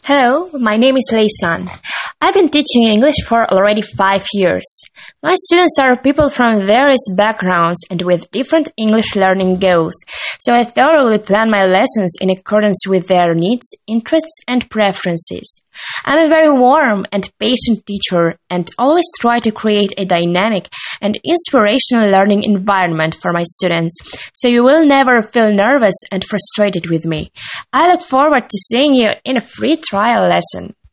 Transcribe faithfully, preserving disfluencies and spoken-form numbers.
Hello, my name is Leisan. I've been teaching English for already five years. My students are people from various backgrounds and with different English learning goals, so I thoroughly plan my lessons in accordance with their needs, interests, and preferences. I'm a very warm and patient teacher and always try to create a dynamic and inspirational learning environment for my students, so you will never feel nervous and frustrated with me. I look forward to seeing you in a free trial lesson.